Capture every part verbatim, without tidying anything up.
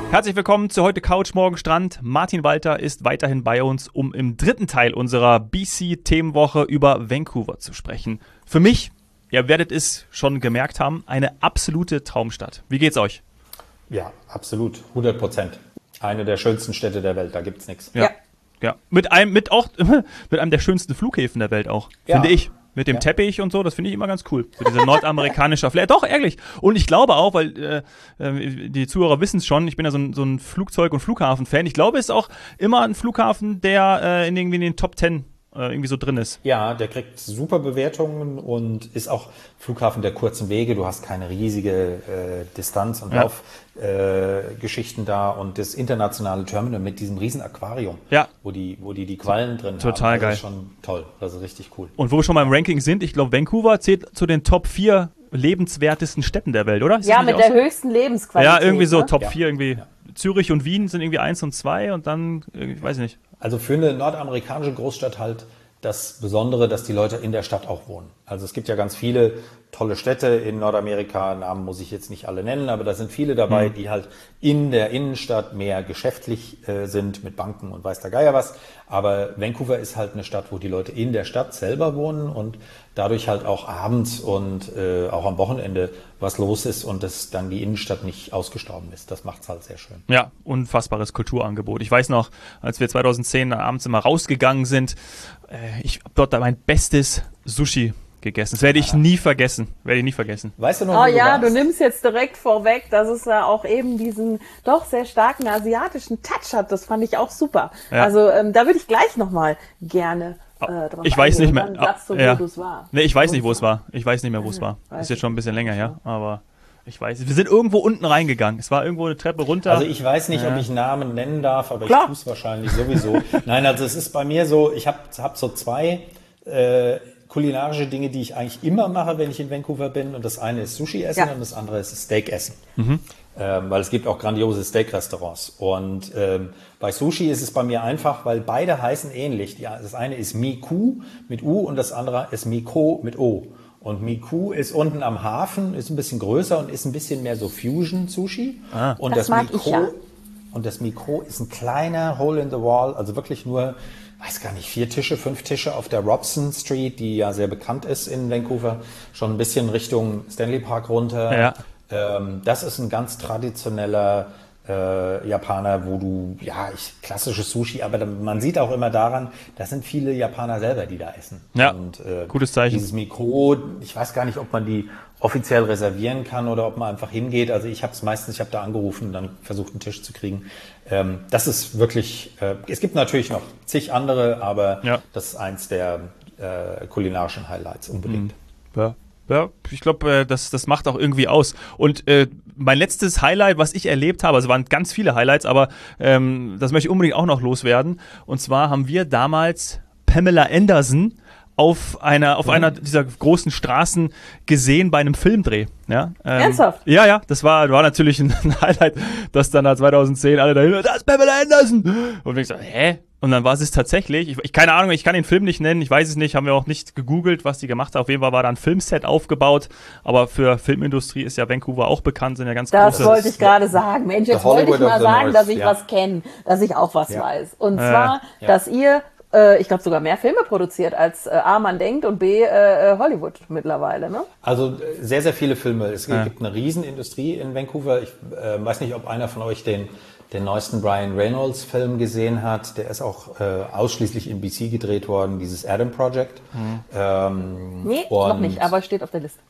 Herzlich willkommen zu heute Couch, morgen Strand. Martin Walter ist weiterhin bei uns, um im dritten Teil unserer B C-Themenwoche über Vancouver zu sprechen. Für mich, ihr werdet es schon gemerkt haben, eine absolute Traumstadt. Wie geht's euch? Ja, absolut, hundert Prozent. Eine der schönsten Städte der Welt, da gibt's nichts. Ja, ja. Mit einem, mit auch, mit einem der schönsten Flughäfen der Welt auch, ja. Finde ich. Mit dem ja. Teppich und so, das finde ich immer ganz cool. So dieser nordamerikanische Flair. Doch, ehrlich. Und ich glaube auch, weil äh, die Zuhörer wissen es schon, ich bin ja so ein, so ein Flugzeug- und Flughafen-Fan. Ich glaube, es ist auch immer ein Flughafen, der äh, in, irgendwie in den Top Ten äh, irgendwie so drin ist. Ja, der kriegt super Bewertungen und ist auch Flughafen der kurzen Wege. Du hast keine riesige äh, Distanz- und ja. Laufgeschichten äh, da. Und das internationale Terminal mit diesem riesen Aquarium, ja. wo die wo die, die Quallen drin Total haben. geil. Das ist schon toll. Das ist richtig cool. Und wo wir schon beim Ranking sind, ich glaube, Vancouver zählt zu den Top vier lebenswertesten Städten der Welt, oder? Ist ja, mit der so? höchsten Lebensqualität. Ja, irgendwie so ne? Top ja. vier irgendwie. Ja. Zürich und Wien sind irgendwie eins und zwei und dann, ich weiß ich nicht. Also für eine nordamerikanische Großstadt halt das Besondere, dass die Leute in der Stadt auch wohnen. Also es gibt ja ganz viele tolle Städte in Nordamerika, Namen muss ich jetzt nicht alle nennen, aber da sind viele dabei, mhm. die halt in der Innenstadt mehr geschäftlich äh, sind mit Banken und weiß der Geier was. Aber Vancouver ist halt eine Stadt, wo die Leute in der Stadt selber wohnen und dadurch halt auch abends und äh, auch am Wochenende was los ist und das dann die Innenstadt nicht ausgestorben ist. Das macht's halt sehr schön. Ja, unfassbares Kulturangebot. Ich weiß noch, als wir zweitausendzehn abends immer rausgegangen sind, äh, ich habe dort mein bestes Sushi gegessen. Das werde ich nie vergessen. Werde ich nie vergessen. Weißt du noch, oh wo du ja, warst? du nimmst jetzt direkt vorweg, dass es ja auch eben diesen doch sehr starken asiatischen Touch hat. Das fand ich auch super. Ja. Also ähm, da würde ich gleich nochmal gerne äh, drauf Ich weiß eingehen. nicht mehr. Und dann sagst du, wo ja. du es war. Nee, ich weiß nicht, wo es war. Ich weiß nicht mehr, wo es war. Ist jetzt schon ein bisschen länger her, aber ich weiß. Wir sind irgendwo unten reingegangen. Es war irgendwo eine Treppe runter. Also ich weiß nicht, ja. ob ich Namen nennen darf, aber Klar. ich tue es wahrscheinlich sowieso. Nein, also es ist bei mir so, ich habe hab so zwei äh, kulinarische Dinge, die ich eigentlich immer mache, wenn ich in Vancouver bin. Und das eine ist Sushi essen Ja. und das andere ist Steak essen. Mhm. Ähm, weil es gibt auch grandiose Steak-Restaurants. Und ähm, bei Sushi ist es bei mir einfach, weil beide heißen ähnlich. Die, das eine ist Miku mit U und das andere ist Miko mit O. Und Miku ist unten am Hafen, ist ein bisschen größer und ist ein bisschen mehr so Fusion-Sushi. Ah. Und Das das, mag Mikro, ich, ja. und das Mikro ist ein kleiner Hole in the Wall, also wirklich nur, weiß gar nicht, vier Tische, fünf Tische auf der Robson Street, die ja sehr bekannt ist in Vancouver, schon ein bisschen Richtung Stanley Park runter. Ja. Ähm, das ist ein ganz traditioneller äh, Japaner, wo du, ja, ich, klassisches Sushi, aber da, man sieht auch immer daran, das sind viele Japaner selber, die da essen. Ja, und, äh, gutes Zeichen. Dieses Mikro, ich weiß gar nicht, ob man die offiziell reservieren kann oder ob man einfach hingeht. Also ich habe es meistens, ich habe da angerufen und dann versucht, einen Tisch zu kriegen. Ähm, das ist wirklich, äh, es gibt natürlich noch zig andere, aber ja. das ist eins der äh, kulinarischen Highlights unbedingt. Mhm. Ja. Ja, ich glaube, das, das macht auch irgendwie aus. Und äh, mein letztes Highlight, was ich erlebt habe, also waren ganz viele Highlights, aber ähm, das möchte ich unbedingt auch noch loswerden. Und zwar haben wir damals Pamela Anderson auf einer auf mhm. einer dieser großen Straßen gesehen bei einem Filmdreh. Ja, ähm, Ernsthaft? Ja, ja, das war war natürlich ein Highlight, dass dann da zweitausendzehn alle dahin, das ist Pamela Anderson! Und ich so, hä? Und dann war es tatsächlich, ich, ich keine Ahnung, ich kann den Film nicht nennen, ich weiß es nicht, haben wir auch nicht gegoogelt, was die gemacht hat. Auf jeden Fall war da ein Filmset aufgebaut, aber für Filmindustrie ist ja Vancouver auch bekannt, sind ja ganz Das große... wollte ich gerade sagen. Mensch, jetzt wollte ich mal sagen, North, dass ich ja. was kenne, dass ich auch was ja. weiß. Und Ja. zwar, Ja. dass ihr, äh, ich glaube sogar mehr Filme produziert, als äh, A, man denkt und B, äh, Hollywood mittlerweile, ne? Also äh, sehr, sehr viele Filme. Es Ja. gibt eine Riesenindustrie in Vancouver. Ich äh, weiß nicht, ob einer von euch den den neuesten Ryan Reynolds Film gesehen hat. Der ist auch äh, ausschließlich in B C gedreht worden, dieses Adam Project. Mhm. Ähm, Nee, noch nicht, aber steht auf der Liste.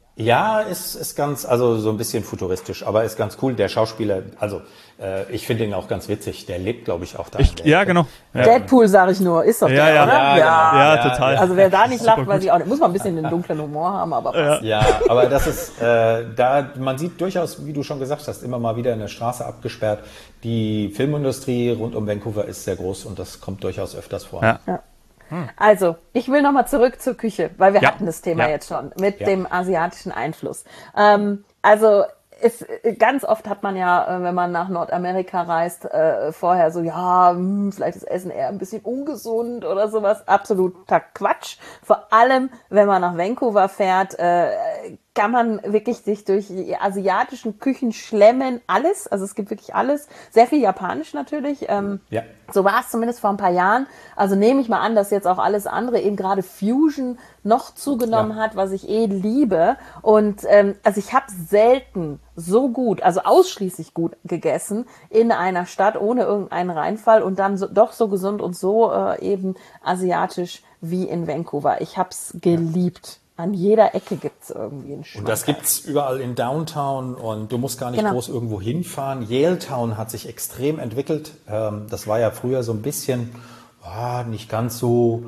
Ja, ist, ist ganz, also so ein bisschen futuristisch, aber ist ganz cool. Der Schauspieler, also äh, ich finde ihn auch ganz witzig. Der lebt, glaube ich, auch da. Ich, ja, genau. Ja. Deadpool, sage ich nur, ist doch Ja, der, ja. oder? Ja, genau. Ja, Ja, total. Also wer da nicht Super lacht, weiß gut. ich auch nicht. Muss man ein bisschen den dunklen Humor haben, aber passt. Ja, aber das ist, äh, da, man sieht durchaus, wie du schon gesagt hast, immer mal wieder eine Straße abgesperrt. Die Filmindustrie rund um Vancouver ist sehr groß und das kommt durchaus öfters vor. Ja. Ja. Also, ich will nochmal zurück zur Küche, weil wir Ja. hatten das Thema Ja. jetzt schon mit Ja. dem asiatischen Einfluss. Ähm, also, es, ganz oft hat man ja, äh, wenn man nach Nordamerika reist, äh, vorher so, ja, hm, vielleicht ist Essen eher ein bisschen ungesund oder sowas. Absoluter Quatsch. Vor allem, wenn man nach Vancouver fährt, äh, kann man wirklich sich durch die asiatischen Küchen schlemmen, alles, also es gibt wirklich alles, sehr viel Japanisch natürlich, ähm, ja. So war es zumindest vor ein paar Jahren, also nehme ich mal an, dass jetzt auch alles andere, eben gerade Fusion noch zugenommen ja. hat, was ich eh liebe und ähm, also ich habe selten so gut, also ausschließlich gut gegessen in einer Stadt ohne irgendeinen Reinfall und dann so, doch so gesund und so äh, eben asiatisch wie in Vancouver. Ich habe es geliebt. Ja. An jeder Ecke gibt's irgendwie einen Schmack. Und das gibt's überall in Downtown und du musst gar nicht genau. groß irgendwo hinfahren. Yaletown hat sich extrem entwickelt. Das war ja früher so ein bisschen oh, nicht ganz so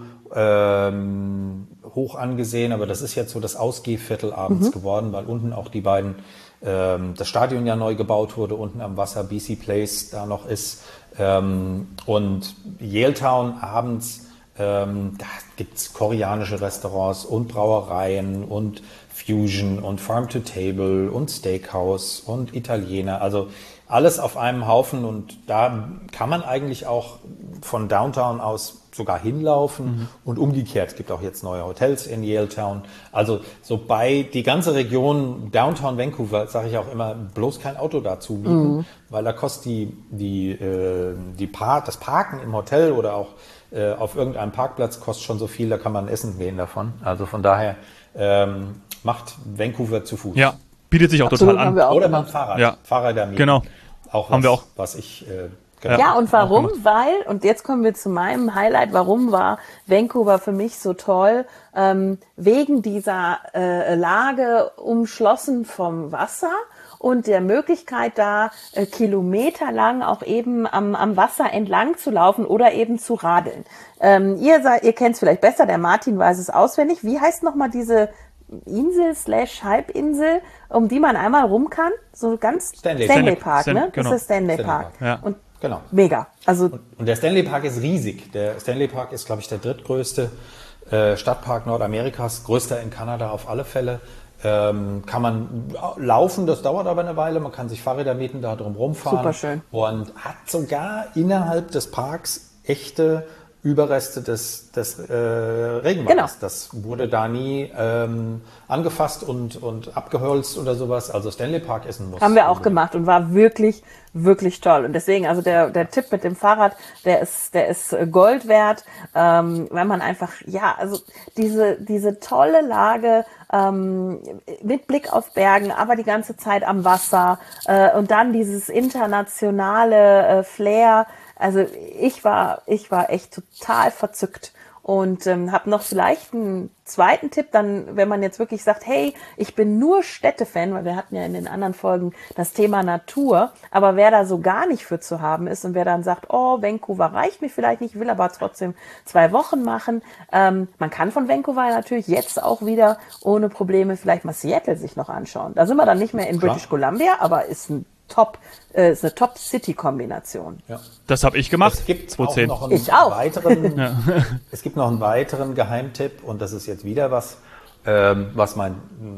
ähm, hoch angesehen, aber das ist jetzt so das Ausgehviertel abends mhm. geworden, weil unten auch die beiden, ähm, das Stadion ja neu gebaut wurde, unten am Wasser, B C Place da noch ist. Ähm, und Yaletown abends, Ähm, da gibt's koreanische Restaurants und Brauereien und Fusion und Farm to Table und Steakhouse und Italiener. Also alles auf einem Haufen und da kann man eigentlich auch von Downtown aus sogar hinlaufen mhm. und umgekehrt. Es gibt auch jetzt neue Hotels in Yaletown. Also so bei die ganze Region Downtown Vancouver, sage ich auch immer, bloß kein Auto dazu mieten, mhm. weil da kostet die, die, äh, die Par- das Parken im Hotel oder auch äh, auf irgendeinem Parkplatz kostet schon so viel, da kann man essen gehen davon. Also von daher ähm, macht Vancouver zu Fuß. Ja, bietet sich auch Absolut, total an. Oder mit dem Fahrrad. Ja. Fahrräder mieten. Genau. Auch was, haben wir auch. Was ich... Äh, Genau. Ja, und warum? Weil, und jetzt kommen wir zu meinem Highlight, warum war Vancouver für mich so toll? Ähm, wegen dieser äh, Lage umschlossen vom Wasser und der Möglichkeit da äh, kilometerlang auch eben am, am Wasser entlang zu laufen oder eben zu radeln. Ähm, ihr seid, ihr kennt es vielleicht besser, der Martin weiß es auswendig. Wie heißt nochmal diese Insel slash Halbinsel, um die man einmal rum kann? So ganz Stanley, Stanley Park, Stanley, ne? genau. Das ist Stanley, Stanley Park. Park. Ja. Und Genau. Mega. Also und der Stanley Park ist riesig. Der Stanley Park ist, glaube ich, der drittgrößte äh, Stadtpark Nordamerikas, größter in Kanada auf alle Fälle. Ähm, kann man laufen, das dauert aber eine Weile. Man kann sich Fahrräder mieten, da drum rumfahren. Super schön. Und hat sogar innerhalb des Parks echte Überreste des, des äh, Regenwaldes. Genau. Das wurde da nie ähm, angefasst und, und abgeholzt oder sowas. Also Stanley Park ist ein Muss. Haben wir auch gemacht und war wirklich, wirklich toll. Und deswegen, also der, der Tipp mit dem Fahrrad, der ist, der ist Gold wert, ähm, wenn man einfach, ja, also diese, diese tolle Lage, ähm, mit Blick auf Bergen, aber die ganze Zeit am Wasser, äh, und dann dieses internationale äh, Flair. Also ich war, ich war echt total verzückt und ähm, habe noch vielleicht einen zweiten Tipp, dann, wenn man jetzt wirklich sagt, hey, ich bin nur Städtefan, weil wir hatten ja in den anderen Folgen das Thema Natur, aber wer da so gar nicht für zu haben ist und wer dann sagt, oh, Vancouver reicht mir vielleicht nicht, will aber trotzdem zwei Wochen machen, ähm, man kann von Vancouver natürlich jetzt auch wieder ohne Probleme vielleicht mal Seattle sich noch anschauen. Da sind wir dann nicht mehr in Klar. British Columbia, aber ist ein Top, äh, ist eine Top-City-Kombination. Ja. Das habe ich gemacht. Es gibt zwanzig zehn. auch noch einen Ich auch. weiteren, ja. Es gibt noch einen weiteren Geheimtipp und das ist jetzt wieder was, ähm, was mein,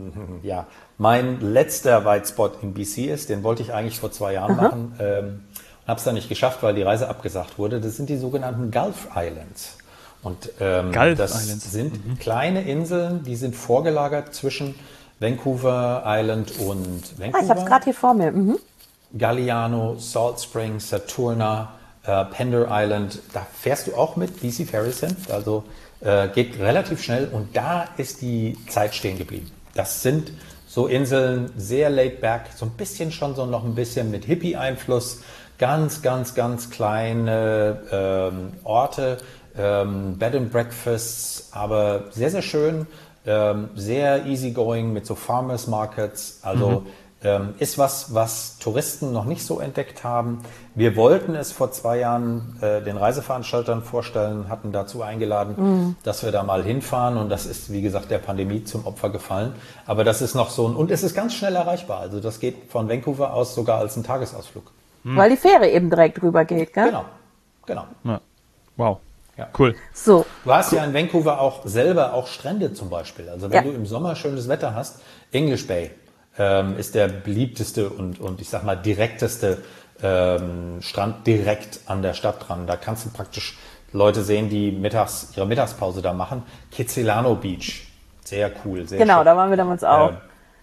ja, mein letzter White Spot in B C ist. Den wollte ich eigentlich vor zwei Jahren Aha. machen ähm, und habe es dann nicht geschafft, weil die Reise abgesagt wurde. Das sind die sogenannten Gulf Islands. Und ähm, Gulf das Islands. sind mhm. kleine Inseln, die sind vorgelagert zwischen Vancouver Island und Vancouver. Ah, ich habe es gerade hier vor mir. Mhm. Galliano, Salt Springs, Saturna, äh, Pender Island, da fährst du auch mit B C Ferries hin, also äh, geht relativ schnell und da ist die Zeit stehen geblieben. Das sind so Inseln, sehr laid back, so ein bisschen schon so noch ein bisschen mit Hippie-Einfluss, ganz, ganz, ganz kleine ähm, Orte, ähm, Bed and Breakfasts, aber sehr, sehr schön, ähm, sehr easygoing mit so Farmers Markets, also mhm. Ähm, ist was, was Touristen noch nicht so entdeckt haben. Wir wollten es vor zwei Jahren äh, den Reiseveranstaltern vorstellen, hatten dazu eingeladen, mhm. dass wir da mal hinfahren und das ist, wie gesagt, der Pandemie zum Opfer gefallen. Aber das ist noch so ein, und es ist ganz schnell erreichbar. Also das geht von Vancouver aus sogar als ein Tagesausflug. Mhm. Weil die Fähre eben direkt drüber geht, gell? Genau, genau. Ja. Wow. Ja. Cool. So. Du hast ja in Vancouver auch selber auch Strände zum Beispiel. Also wenn ja. du im Sommer schönes Wetter hast, English Bay ähm, ist der beliebteste und, und ich sag mal direkteste ähm, Strand direkt an der Stadt dran. Da kannst du praktisch Leute sehen, die mittags ihre Mittagspause da machen. Kitsilano Beach, sehr cool. Sehr genau, schön. Da waren wir damals auch. Ähm,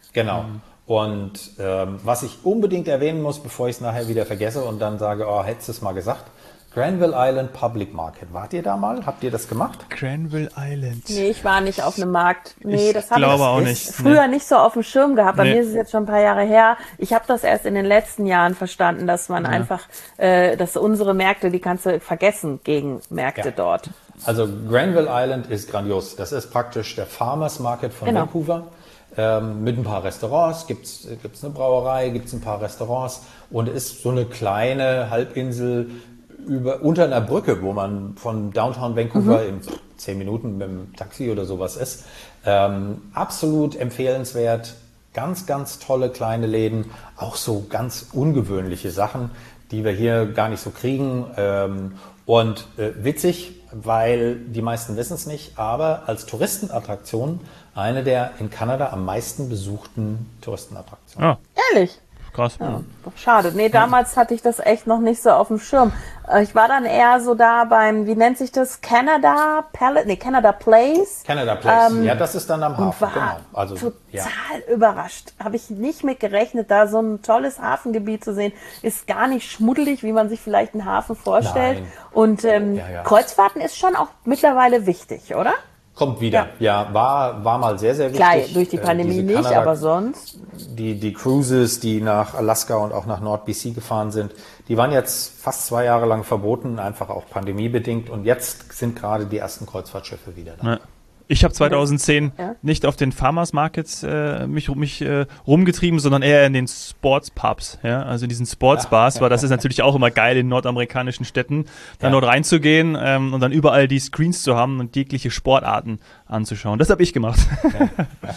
Genau. Mhm. Und ähm, was ich unbedingt erwähnen muss, bevor ich es nachher wieder vergesse und dann sage, oh, hättest du es mal gesagt, Granville Island Public Market. Wart ihr da mal? Habt ihr das gemacht? Granville Island. Nee, ich war nicht auf einem Markt. Nee, ich das habe ich auch nicht. früher nee. nicht so auf dem Schirm gehabt. Bei nee. mir ist es jetzt schon ein paar Jahre her. Ich habe das erst in den letzten Jahren verstanden, dass man ja. einfach, äh, dass unsere Märkte, die kannst du vergessen gegen Märkte ja. dort. Also Granville Island ist grandios. Das ist praktisch der Farmers Market von genau. Vancouver. Ähm, mit ein paar Restaurants, gibt's gibt's eine Brauerei, gibt's ein paar Restaurants und ist so eine kleine Halbinsel über, unter einer Brücke, wo man von Downtown Vancouver mhm. in zehn Minuten mit dem Taxi oder sowas ist. Ähm, absolut empfehlenswert, ganz, ganz tolle kleine Läden, auch so ganz ungewöhnliche Sachen, die wir hier gar nicht so kriegen. Ähm, und äh, witzig, weil die meisten wissen es nicht, aber als Touristenattraktion eine der in Kanada am meisten besuchten Touristenattraktionen. Ah. Ehrlich? Krass. Ja, doch schade. Nee, damals hatte ich das echt noch nicht so auf dem Schirm. Ich war dann eher so da beim, wie nennt sich das? Canada Palace? Nee, Canada Place. Canada Place. Ähm, ja, das ist dann am Hafen. Und war genau. Also, total ja. überrascht. Habe ich nicht mit gerechnet, da so ein tolles Hafengebiet zu sehen. Ist gar nicht schmuddelig, wie man sich vielleicht einen Hafen vorstellt. Nein. Und ähm, ja, ja. Kreuzfahrten ist schon auch mittlerweile wichtig, oder? Kommt wieder. Ja, ja war, war mal sehr, sehr wichtig. Klar, durch die Pandemie äh, nicht, Kanada, aber sonst. Die, die Cruises, die nach Alaska und auch nach Nord-B C gefahren sind, die waren jetzt fast zwei Jahre lang verboten, einfach auch pandemiebedingt. Und jetzt sind gerade die ersten Kreuzfahrtschiffe wieder da. Ja. Ich habe zweitausendzehn ja. nicht auf den Farmers Markets äh, mich, mich äh, rumgetrieben, sondern eher in den Sportspubs, ja, also in diesen Sportsbars, ja. weil das ist natürlich auch immer geil in nordamerikanischen Städten, dann ja. dort reinzugehen ähm, und dann überall die Screens zu haben und jegliche Sportarten anzuschauen. Das habe ich gemacht. Ja.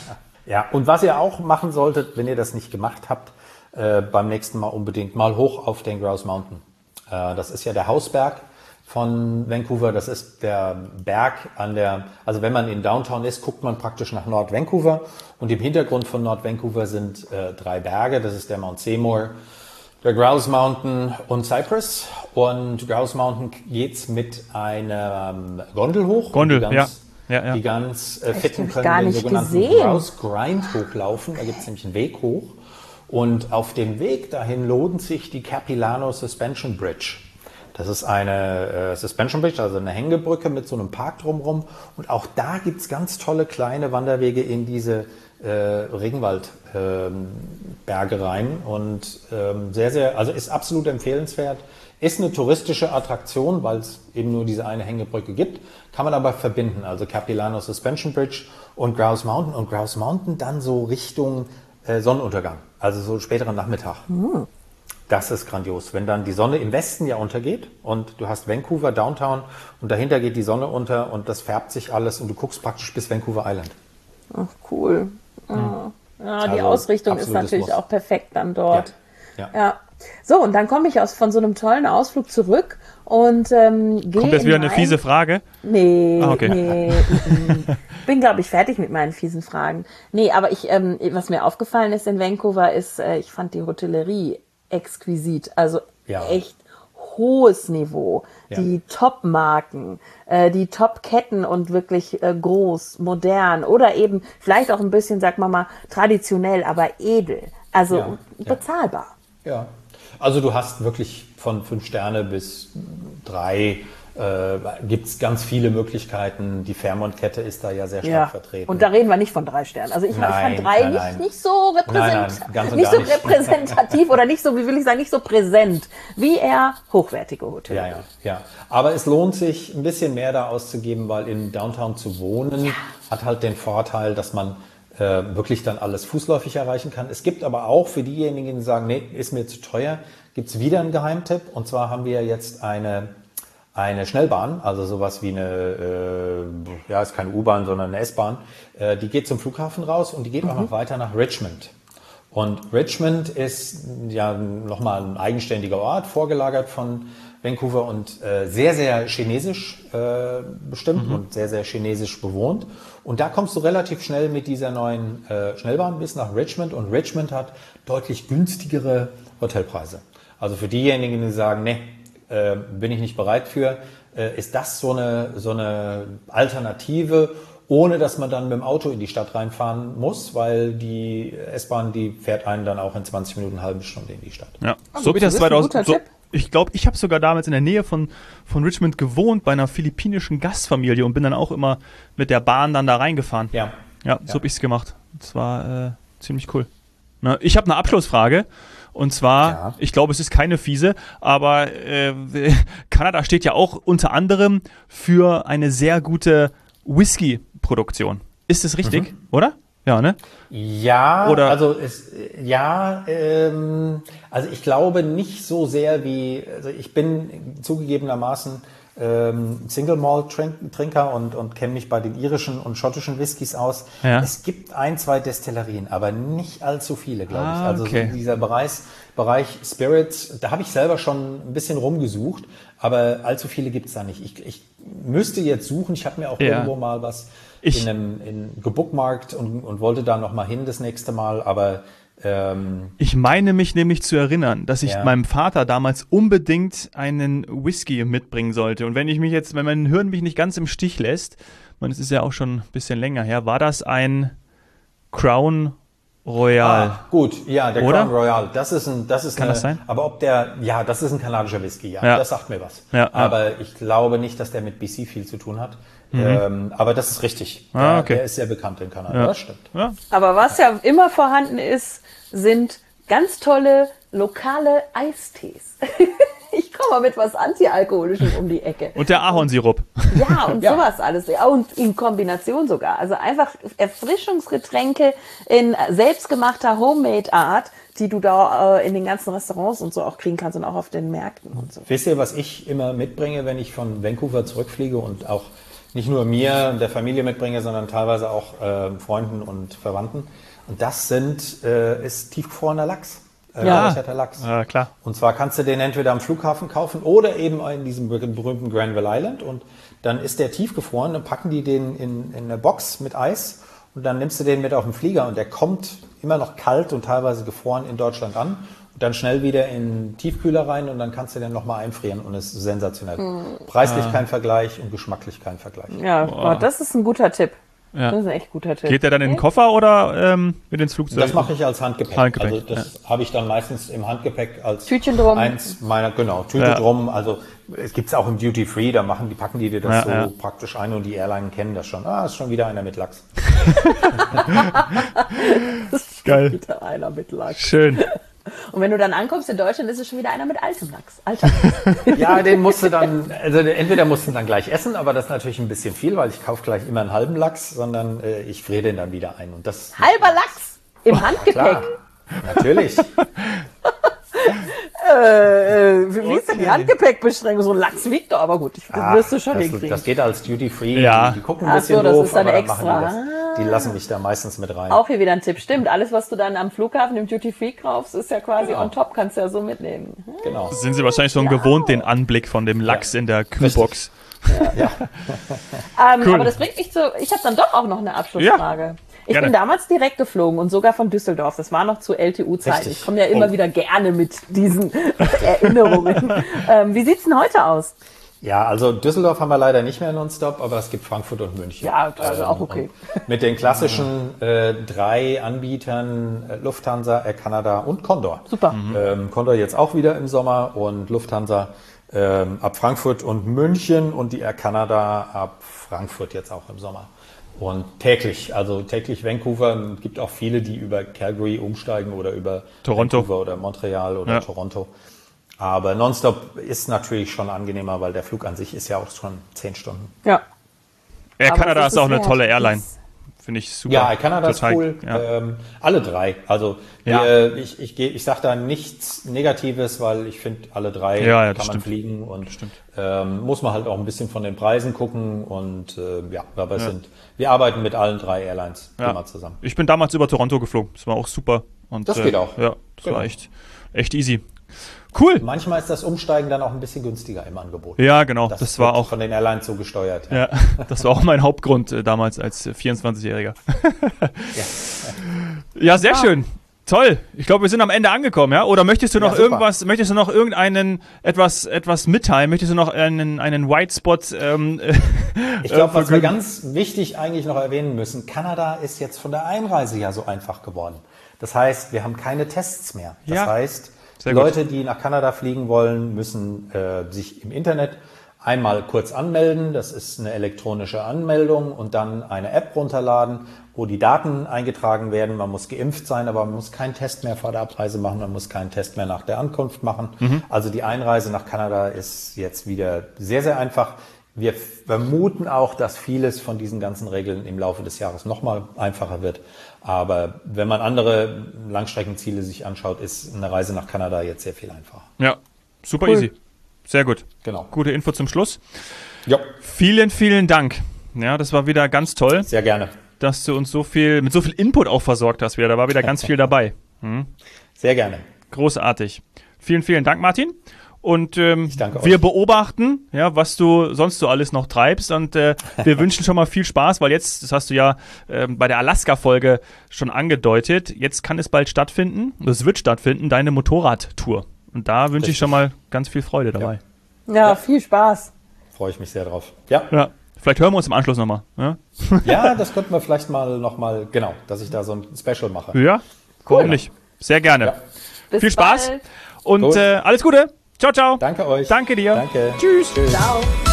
ja, und was ihr auch machen solltet, wenn ihr das nicht gemacht habt, äh, beim nächsten Mal unbedingt mal hoch auf den Grouse Mountain. Äh, das ist ja der Hausberg von Vancouver, das ist der Berg an der, also wenn man in Downtown ist, guckt man praktisch nach Nord-Vancouver und im Hintergrund von Nord-Vancouver sind äh, drei Berge, das ist der Mount Seymour, der Grouse Mountain und Cypress und Grouse Mountain geht's mit einer Gondel hoch. Gondel, die ganz, ja. Ja, ja. Die ganz äh, Fitten können gar den nicht sogenannten gesehen. Grouse Grind hochlaufen, da gibt's nämlich einen Weg hoch und auf dem Weg dahin lohnt sich die Capilano Suspension Bridge. Das ist eine äh, Suspension Bridge, also eine Hängebrücke mit so einem Park drumherum. Und auch da gibt's ganz tolle kleine Wanderwege in diese äh, Regenwaldberge ähm, rein. Und ähm, sehr, sehr, also ist absolut empfehlenswert. Ist eine touristische Attraktion, weil es eben nur diese eine Hängebrücke gibt. Kann man aber verbinden. Also Capilano Suspension Bridge und Grouse Mountain. Und Grouse Mountain dann so Richtung äh, Sonnenuntergang. Also so späteren Nachmittag. Mhm. Das ist grandios, wenn dann die Sonne im Westen ja untergeht und du hast Vancouver, Downtown und dahinter geht die Sonne unter und das färbt sich alles und du guckst praktisch bis Vancouver Island. Ach, cool. Ja, ja die also Ausrichtung ist natürlich Muss. auch perfekt dann dort. Ja. Ja. ja. So, und dann komme ich aus von so einem tollen Ausflug zurück und ähm, gehe Kommt jetzt wieder eine fiese Frage? Nee, ah, okay. nee. Bin, glaube ich, fertig mit meinen fiesen Fragen. Nee, aber ich, ähm, was mir aufgefallen ist in Vancouver ist, äh, ich fand die Hotellerie exquisit, also ja. echt hohes Niveau, ja. die Top-Marken, äh, die Top-Ketten und wirklich äh, groß, modern oder eben vielleicht auch ein bisschen, sag mal mal, traditionell, aber edel, also ja. bezahlbar. Ja, also du hast wirklich von fünf Sterne bis drei äh, gibt es ganz viele Möglichkeiten. Die Fairmont-Kette ist da ja sehr stark ja. vertreten. Und da reden wir nicht von drei Sternen. Also ich, nein, ich fand drei nein, nicht, nein. nicht so, repräsent, nein, nein, ganz nicht so nicht. repräsentativ oder nicht so, wie will ich sagen, nicht so präsent, wie eher hochwertige Hotels. Ja, ja, ja. Aber es lohnt sich, ein bisschen mehr da auszugeben, weil in Downtown zu wohnen ja. hat halt den Vorteil, dass man äh, wirklich dann alles fußläufig erreichen kann. Es gibt aber auch für diejenigen, die sagen, nee, ist mir zu teuer, gibt es wieder einen Geheimtipp. Und zwar haben wir jetzt eine Eine Schnellbahn, also sowas wie eine, äh, ja, ist keine U-Bahn, sondern eine S-Bahn, äh, die geht zum Flughafen raus und die geht mhm. auch noch weiter nach Richmond. Und Richmond ist ja nochmal ein eigenständiger Ort, vorgelagert von Vancouver und äh, sehr, sehr chinesisch äh, bestimmt mhm. und sehr, sehr chinesisch bewohnt. Und da kommst du relativ schnell mit dieser neuen äh, Schnellbahn bis nach Richmond und Richmond hat deutlich günstigere Hotelpreise. Also für diejenigen, die sagen, nee, Äh, bin ich nicht bereit für, äh, ist das so eine, so eine Alternative ohne dass man dann mit dem Auto in die Stadt reinfahren muss, weil die S-Bahn, die fährt einen dann auch in zwanzig Minuten, eine halbe Stunde in die Stadt. Ja, so habe ich das zweitausend. So, ich glaube, ich habe sogar damals in der Nähe von, von Richmond gewohnt, bei einer philippinischen Gastfamilie und bin dann auch immer mit der Bahn dann da reingefahren. Ja. Ja, so ja. habe ich es gemacht. Das war äh, ziemlich cool. Na, ich habe eine Abschlussfrage. Und zwar, ja. ich glaube, es ist keine fiese, aber äh, Kanada steht ja auch unter anderem für eine sehr gute Whisky-Produktion. Ist das richtig, mhm. oder? Ja, ne? Ja, oder? also es, ja, ähm, also ich glaube nicht so sehr wie, also ich bin zugegebenermaßen ähm, Single Malt Trinker und, und kenne mich bei den irischen und schottischen Whiskys aus. Ja. Es gibt ein, zwei Destillerien, aber nicht allzu viele, glaube ah, ich. Also okay. so dieser Bereich, Bereich Spirits, da habe ich selber schon ein bisschen rumgesucht, aber allzu viele gibt es da nicht. Ich, ich müsste jetzt suchen, ich habe mir auch ja. irgendwo mal was ich, in einem in gebookmarkt und, und wollte da noch mal hin das nächste Mal, aber ich meine mich nämlich zu erinnern, dass ich ja. meinem Vater damals unbedingt einen Whisky mitbringen sollte. Und wenn ich mich jetzt, wenn mein Hirn mich nicht ganz im Stich lässt, man, es ist ja auch schon ein bisschen länger her, war das ein Crown Royal. Ah, gut, ja, der Oder? Crown Royal, das ist ein, das ist Kann eine, das sein? Aber ob der, ja, das ist ein kanadischer Whisky, ja, ja. das sagt mir was. Ja, aber ja. ich glaube nicht, dass der mit B C viel zu tun hat. Mhm. Ähm, aber das ist richtig. Der, ah, okay. der ist sehr bekannt in Kanada, ja. das stimmt. Ja. Aber was ja immer vorhanden ist, sind ganz tolle lokale Eistees. Ich komme mal mit was Antialkoholischem um die Ecke. Und der Ahornsirup. Ja, und ja. sowas alles. Ja, und in Kombination sogar. Also einfach Erfrischungsgetränke in selbstgemachter Homemade-Art, die du da äh, in den ganzen Restaurants und so auch kriegen kannst und auch auf den Märkten und so. Wisst ihr, was ich immer mitbringe, wenn ich von Vancouver zurückfliege und auch nicht nur mir und der Familie mitbringe, sondern teilweise auch äh, Freunden und Verwandten? Und das sind, äh, ist tiefgefrorener Lachs. Äh, ja, Lachs. Ja, klar. Und zwar kannst du den entweder am Flughafen kaufen oder eben in diesem berühmten Granville Island. Und dann ist der tiefgefroren, dann packen die den in, in eine Box mit Eis und dann nimmst du den mit auf den Flieger und der kommt immer noch kalt und teilweise gefroren in Deutschland an. Und dann schnell wieder in den Tiefkühler rein und dann kannst du den nochmal einfrieren und es ist sensationell. Mhm. Preislich ah. kein Vergleich und geschmacklich kein Vergleich. Ja, oh, das ist ein guter Tipp. Ja. Das ist ein echt guter Tipp. Geht der dann in den Koffer oder ähm, mit ins Flugzeug? Das mache ich als Handgepäck. Handgepäck. Also das ja. habe ich dann meistens im Handgepäck als Tütchen drum. Eins meiner, genau, Tüte ja. drum. Also es gibt es auch im Duty Free, da machen die packen die dir das ja, so ja. praktisch ein und die Airline kennen das schon. Ah, ist schon wieder einer mit Lachs. Das ist geil. Wieder einer mit Lachs. Schön. Und wenn du dann ankommst in Deutschland, ist es schon wieder einer mit altem Lachs. Alter Lachs. Ja, den musst du dann, also entweder musst du dann gleich essen, aber das ist natürlich ein bisschen viel, weil ich kaufe gleich immer einen halben Lachs, sondern äh, ich friere den dann wieder ein. Und das halber Lachs im Handgepäck. Klar, natürlich. äh, wie okay. ist denn die Handgepäckbeschränkung? So ein Lachs wiegt doch, aber gut, ich, das Ach, wirst du schon das, hinkriegen. Das geht als Duty Free. Ja. Die, die gucken ein bisschen Ach so, das doof, ist dann aber extra. Dann machen die das. Die lassen mich da meistens mit rein. Auch hier wieder ein Tipp. Stimmt, alles, was du dann am Flughafen im Duty Free kaufst, ist ja quasi genau. on top, kannst du ja so mitnehmen. Genau. Sind Sie wahrscheinlich schon ja. gewohnt, den Anblick von dem Lachs ja. in der Kühlbox. Ja. ja. ähm, cool. Aber das bringt mich zu, ich habe dann doch auch noch eine Abschlussfrage. Ja. Ich Gerne. bin damals direkt geflogen und sogar von Düsseldorf. Das war noch zu L T U-Zeiten. Ich komme ja immer oh. wieder gerne mit diesen Erinnerungen. ähm, wie sieht's denn heute aus? Ja, also Düsseldorf haben wir leider nicht mehr nonstop, aber es gibt Frankfurt und München. Ja, also auch okay. Und mit den klassischen äh, drei Anbietern, äh, Lufthansa, Air Canada und Condor. Super. Mhm. Ähm, Condor jetzt auch wieder im Sommer und Lufthansa ähm, ab Frankfurt und München und die Air Canada ab Frankfurt jetzt auch im Sommer. Und täglich, also täglich Vancouver. Es gibt auch viele, die über Calgary umsteigen oder über Toronto Vancouver oder Montreal oder ja. Toronto. Aber nonstop ist natürlich schon angenehmer, weil der Flug an sich ist ja auch schon zehn Stunden. Ja. Air Canada ist auch eine tolle Airline. Finde ich super. Ja, Air Canada ist cool. Ja. Ähm, alle drei. Also ja. wir, ich, ich, ich sage da nichts Negatives, weil ich finde, alle drei ja, ja, kann man stimmt. fliegen. Und ähm, muss man halt auch ein bisschen von den Preisen gucken. Und äh, ja, aber es ja. sind, wir arbeiten mit allen drei Airlines ja. immer zusammen. Ich bin damals über Toronto geflogen. Das war auch super. Und, das geht auch. Äh, ja, das genau. war echt, echt easy. Cool. Manchmal ist das Umsteigen dann auch ein bisschen günstiger im Angebot. Ja, genau. Das, das war auch von den Airlines so gesteuert. Ja, ja das war auch mein Hauptgrund äh, damals als vierundzwanzigjähriger. ja. ja, sehr ah. schön. Toll. Ich glaube, wir sind am Ende angekommen, ja? Oder möchtest du noch ja, irgendwas, möchtest du noch irgendeinen, etwas, etwas mitteilen? Möchtest du noch einen, einen White Spot? Ähm, ich glaube, was wir ganz wichtig eigentlich noch erwähnen müssen, Kanada ist jetzt von der Einreise ja so einfach geworden. Das heißt, wir haben keine Tests mehr. Das ja. heißt, Leute, die nach Kanada fliegen wollen, müssen äh, sich im Internet einmal kurz anmelden. Das ist eine elektronische Anmeldung und dann eine App runterladen, wo die Daten eingetragen werden. Man muss geimpft sein, aber man muss keinen Test mehr vor der Abreise machen. Man muss keinen Test mehr nach der Ankunft machen. Mhm. Also die Einreise nach Kanada ist jetzt wieder sehr, sehr einfach. Wir vermuten auch, dass vieles von diesen ganzen Regeln im Laufe des Jahres nochmal einfacher wird. Aber wenn man andere Langstreckenziele sich anschaut, ist eine Reise nach Kanada jetzt sehr viel einfacher. Ja, super cool. Easy. Sehr gut. Genau. Gute Info zum Schluss. Ja. Vielen, vielen Dank. Ja, das war wieder ganz toll. Sehr gerne. Dass du uns so viel, mit so viel Input auch versorgt hast wieder. Da war wieder ganz viel dabei. Hm? Sehr gerne. Großartig. Vielen, vielen Dank, Martin. Und ähm, ich danke wir euch. beobachten, ja, was du sonst so alles noch treibst. Und äh, wir wünschen schon mal viel Spaß, weil jetzt, das hast du ja äh, bei der Alaska-Folge schon angedeutet, jetzt kann es bald stattfinden, es wird stattfinden, deine Motorradtour. Und da wünsche ich schon mal ganz viel Freude dabei. Ja, ja, viel Spaß. Freue ich mich sehr drauf. Ja. ja. Vielleicht hören wir uns im Anschluss nochmal. Ja? ja, das könnten wir vielleicht mal nochmal, genau, dass ich da so ein Special mache. Ja, warum nicht? Sehr gerne. Ja. Bis viel Spaß bald. und äh, alles Gute. Ciao, ciao. Danke euch. Danke dir. Danke. Tschüss. Tschüss. Ciao.